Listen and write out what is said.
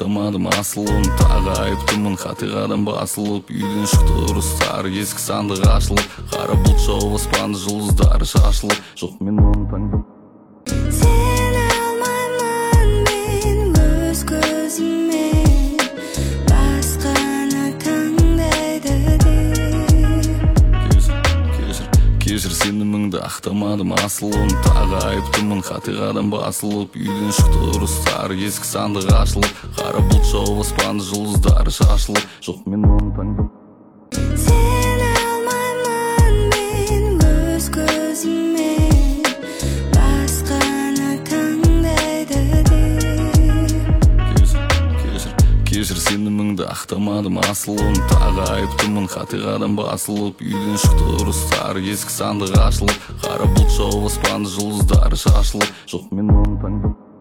ақтамадым асылын. Тағы айыптымын қатиғадан басылып, үйден шықты ұрыстар, есік сандық ашылып, қара бұлт жауып аспанды жұлдыздары шашылып. Жоқ, мен оны таңдым. Сені алмаймын мен өз көзіммен, басқаны таңдайды деп. Кешір сеніміңді ақтамадым асылын. Тағы айыптымын қатиғадан басылып, үйден шықты ұрыстар, есік сандық ашылып, қара бұлт жауып аспанды жұлдыздары шашылып. Жоқ, мен оны таңдым. Сені алмаймын мен өз көзіммен, басқаны таңдайды деп. Кешір сеніміңді ақтамадым асылын. Тағы айыптымын қатиғадан басылып, үйден шықты ұрыстар, есік сандық ашылып, қара бұлт жауып аспанды жұлдыздары шашылып. Жоқ, мен оны таңдым.